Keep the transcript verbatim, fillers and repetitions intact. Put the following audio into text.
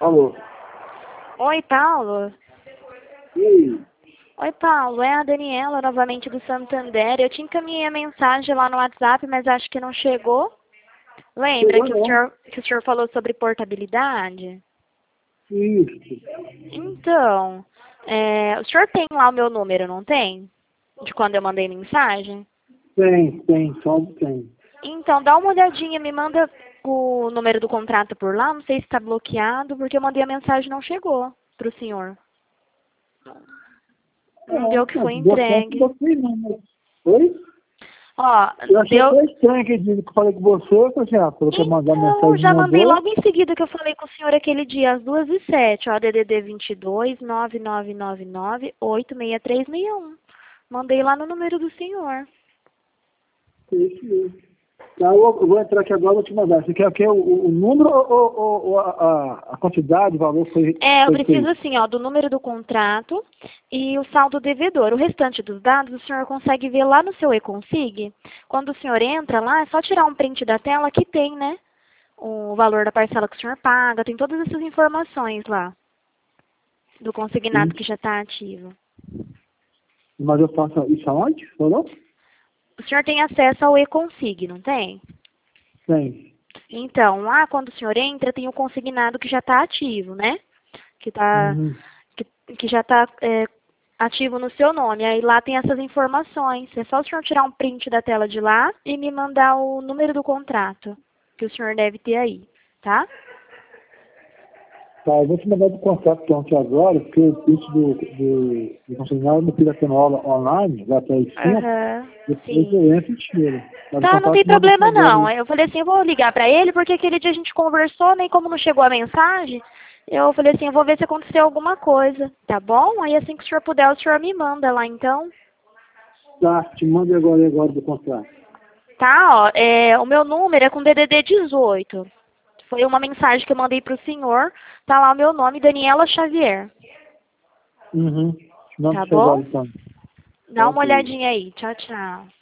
Alô? Oi, Paulo. E aí? Oi, Paulo. É a Daniela, novamente do Santander. Eu te encaminhei a mensagem lá no WhatsApp, mas acho que não chegou. Lembra Chegou que o não. senhor, que o senhor falou sobre portabilidade? Isso. Então, é, o senhor tem lá o meu número, não tem? De quando eu mandei mensagem? Tem, tem, só tem. Então, dá uma olhadinha, me manda o número do contrato por lá. Não sei se está bloqueado, porque eu mandei a mensagem e não chegou para o senhor. É, Não deu que não, foi bloqueio, entregue. bloqueio não, mas... Oi? Ó, Eu achei deu... até estranho que dia que eu falei com você, eu falei assim, ah, falou que ia mandar Então, mensagem, já mandei mandou. logo em seguida que eu falei com o senhor aquele dia, às duas e sete, ó, D D D vinte e dois, nove nove nove nove, oito seis três seis um. Mandei lá no número do senhor. Isso mesmo. Tá, eu, eu vou entrar aqui agora e vou te mandar. Você quer o quê? O, o número ou, ou, ou a, a, a quantidade, o valor foi, É, eu foi preciso feito? assim, ó, do número do contrato e o saldo devedor. O restante dos dados o senhor consegue ver lá no seu e-consig. Quando o senhor entra lá, é só tirar um print da tela que tem, né? O valor da parcela que o senhor paga, tem todas essas informações lá do consignado Sim. que já está ativo. Mas eu faço isso aonde? Falou? O senhor tem acesso ao e-consig, não tem? Tem. Então, lá quando o senhor entra, tem o consignado que já está ativo, né? Que, tá, Uhum. que, que já está é, ativo no seu nome. Aí lá tem essas informações. É só o senhor tirar um print da tela de lá e me mandar o número do contrato que o senhor deve ter aí, tá? Tá, eu vou te mandar do contrato que ontem agora, porque isso do, do, do consignado eu não queria ter uma aula online, vai até às cinco, Aham, depois sim. eu entro e tiro. Mas o Tá, não tem contrato manda aqui problema agora. não. Eu falei assim, eu vou ligar pra ele, porque aquele dia a gente conversou, nem como não chegou a mensagem, eu falei assim, eu vou ver se aconteceu alguma coisa, tá bom? Aí assim que o senhor puder, o senhor me manda lá então. Tá, te mando agora agora do contrato. Tá, ó, é, o meu número é com D D D dezoito. Foi uma mensagem que eu mandei pro senhor, tá lá o meu nome, Daniela Xavier. Uhum. Te mando Tá isso agora bom? então. Dá uma Ok. olhadinha aí. Tchau, tchau.